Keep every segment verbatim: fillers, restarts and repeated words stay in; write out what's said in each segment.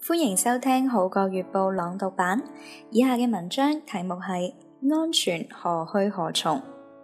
歡迎收聽《號角月報》朗讀版。以下嘅文章題目係安全何去何從？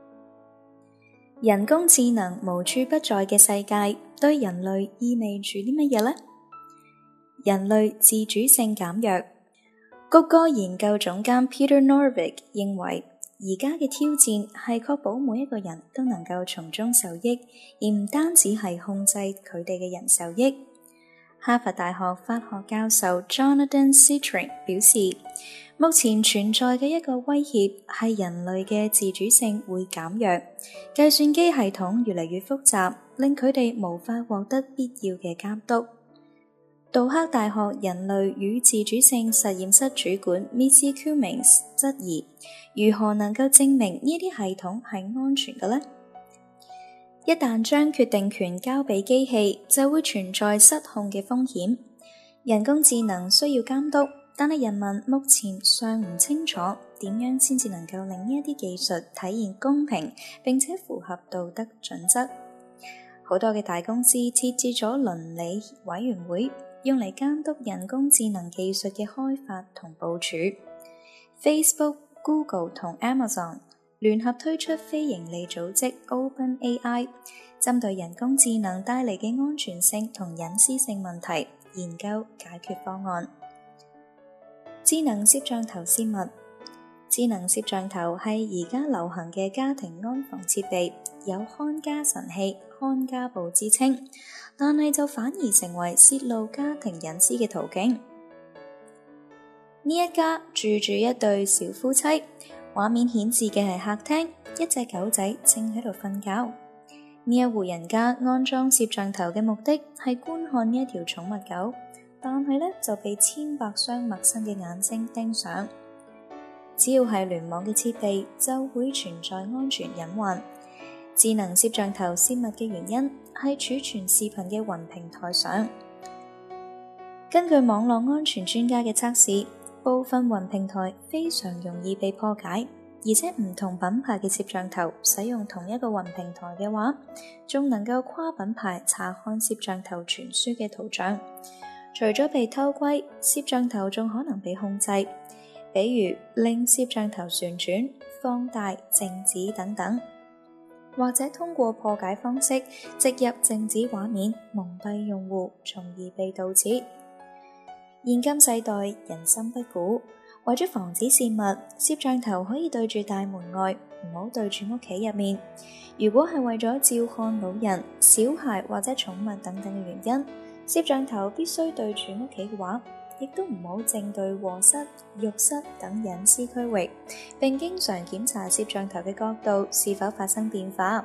人工智能無處不在嘅世界，對人類意味住啲乜嘢呢？人類自主性減弱。谷歌研究總監 Peter Norvig 認為，而家嘅挑戰係確保每一個人都能夠從中受益，而唔單止係控制佢哋嘅人受益。哈佛大學法學教授 Jonathan Zittrain 表示，目前存在嘅一個威脅係人類嘅自主性會減弱，計算機系統越嚟越複雜，令佢哋無法獲得必要嘅監督。杜克大學人類與自主性實驗室主管 Missy Cummings 質疑，如何能夠證明呢啲系統係安全嘅呢？一旦將決定權交俾機器，就會存在失控嘅風險。人工智能需要監督，但係人民目前尚唔清楚點樣先至能夠令呢一啲技術體現公平，並且符合道德準則。好多嘅大公司設置咗倫理委員會，用嚟監督人工智能技術嘅開發同部署。Facebook、Google 同 Amazon聯合推出非營利組織 OpenAI， 針對人工智能帶嚟嘅安全性同隱私性問題，研究解決方案。智能攝像頭泄密。智能攝像頭係而家流行嘅家庭安防設備，有看家神器、看家寶之稱，但係就反而成為泄露家庭隱私嘅途徑。呢一家住住一對小夫妻。畫面顯示嘅係客廳，一隻狗仔正喺度瞓覺。呢一戶人家安裝攝像頭嘅目的係觀看呢一條寵物狗，但係呢就被千百雙陌生嘅眼睛盯上。只要係聯網嘅設備，就會存在安全隱患。智能攝像頭泄密嘅原因係儲存視頻嘅雲平台上。根據網絡安全專家嘅測試，部分雲平台非常容易被破解，而且唔同品牌嘅攝像頭使用同一個雲平台嘅話，仲能夠跨品牌查看攝像頭傳輸嘅圖像。除咗被偷窺，攝像頭仲可能被控制，比如令攝像頭旋轉、放大、靜止等等，或者通過破解方式植入靜止畫面，蒙蔽用戶，從而被盜竊。現今世代人心不古，為咗防止泄密，攝像頭可以對住大門外，唔好對住屋企入面。如果係為咗照看老人、小孩或者寵物等等嘅原因，攝像頭必須對住屋企嘅話，亦都唔好正對臥室、浴室等隱私區域，並經常檢查攝像頭嘅角度是否發生變化。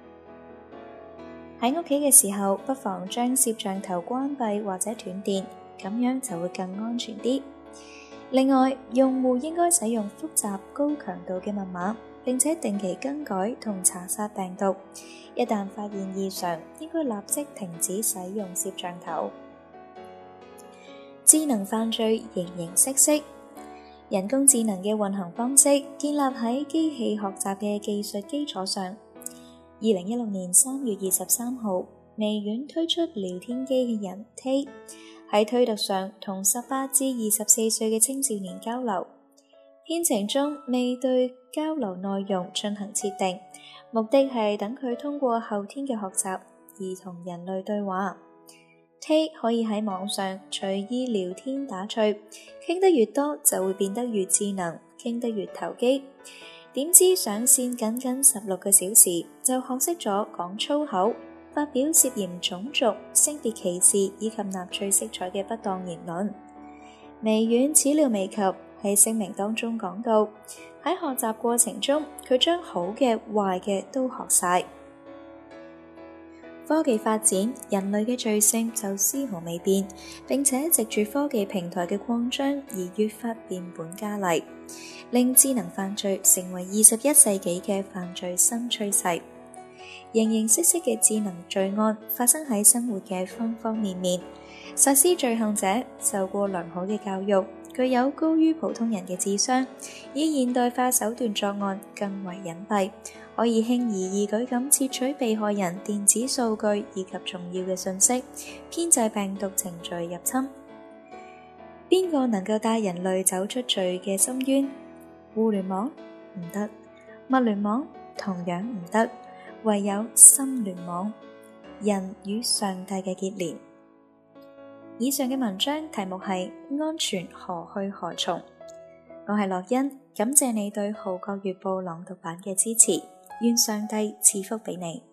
喺屋企嘅時候，不妨將攝像頭關閉或者斷電，咁樣就會更安全啲。另外，用戶應該使用複雜高強度嘅密碼，並且定期更改同查殺病毒。一旦發現異常，應該立即停止使用攝像頭。智能犯罪形形色色，人工智能嘅運行方式建立喺機器學習嘅技術基礎上。二零一六年三月二十三號，微軟推出聊天機器人 Tay，喺推特上同十八至二十四歲嘅青少年交流，編程中未對交流內容進行設定，目的係等佢通過後天嘅學習而同人類對話。Tay 可以喺網上隨意聊天打趣，傾得越多就會變得越智能，傾得越投機。點知上線僅僅十六個小時，就學識咗講粗口，發表涉嫌種族、性別歧視以及納粹色彩嘅不當言論。微軟始料未及，喺聲明當中講到，喺學習過程中，佢將好嘅、壞嘅都學晒。科技發展，人類嘅罪性就絲毫未變，並且藉住科技平台嘅擴張而越發變本加厲，令智能犯罪成為二十一世紀嘅犯罪新趨勢。形形色色嘅智能罪案發生喺生活嘅方方面面，實施罪行者受過良好嘅教育，具有高於普通人嘅智商，以現代化手段作案更為隱蔽，可以輕而易舉咁竊取被害人電子數據以及重要嘅信息，編製病毒程序入侵。 邊個能夠帶人類走出罪嘅深淵？互聯網唔得，物聯網同樣唔得，唯有心聯網，人與上帝嘅結連。以上嘅文章題目係安全何去何從？我係樂欣，感謝你對《號角月報》朗讀版嘅支持，願上帝賜福俾你。